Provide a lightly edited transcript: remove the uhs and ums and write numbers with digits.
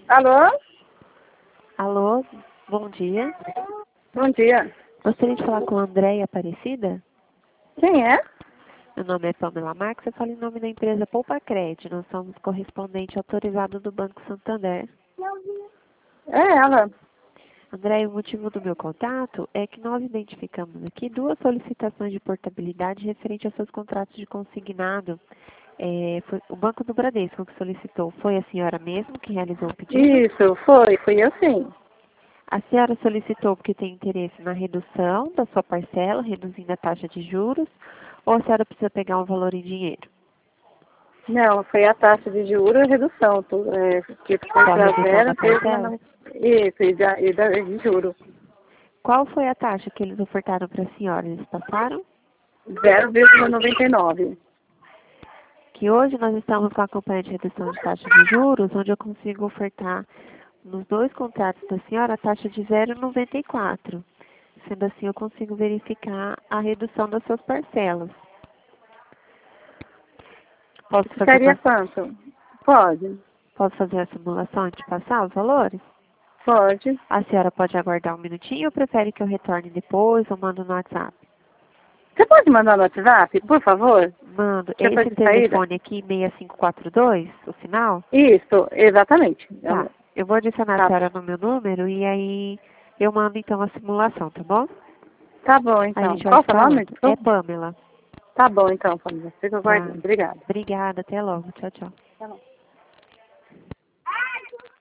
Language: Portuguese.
Alô? Alô, bom dia. Bom dia. Gostaria de falar com a Andréia Aparecida? Quem é? Meu nome é Pamela Marques, eu falo em nome da empresa Poupa Crédito. Nós somos correspondente autorizado do Banco Santander. É ela. Andréia, o motivo do meu contato é que nós identificamos aqui duas solicitações de portabilidade referente aos seus contratos de consignado. Foi o Banco do Bradesco que solicitou. Foi a senhora mesmo que realizou o pedido? Isso, fui eu sim. A senhora solicitou porque tem interesse na redução da sua parcela, reduzindo a taxa de juros, ou a senhora precisa pegar um valor em dinheiro? Não, foi a taxa de juros e redução. Que foi Só a para redução zero, da parcela? isso, de juros. Qual foi a taxa que eles ofertaram para a senhora? Eles passaram? 0,99. Que hoje nós estamos com a campanha de redução de taxa de juros, onde eu consigo ofertar nos dois contratos da senhora a taxa de 0,94. Sendo assim, eu consigo verificar a redução das suas parcelas. Posso fazer Ficaria quanto? Pode. posso fazer a simulação e te passar os valores? Pode. A senhora pode aguardar um minutinho ou prefere que eu retorne depois ou mando no WhatsApp? Você pode mandar no WhatsApp, por favor? Mando. Que É eu tô esse de saída? telefone aqui, 6542, o final? Isso, exatamente. Tá. Eu vou adicionar a Tá, senhora no meu número e aí eu mando então a simulação, tá bom? tá bom, Aí a então. gente vai Qual se é o seu nome? falando. É Desculpa. Pamela. Tá bom, então, família. Fico Tá. aguardando. Obrigada. Obrigada, até logo. Tchau, tchau. Tá bom.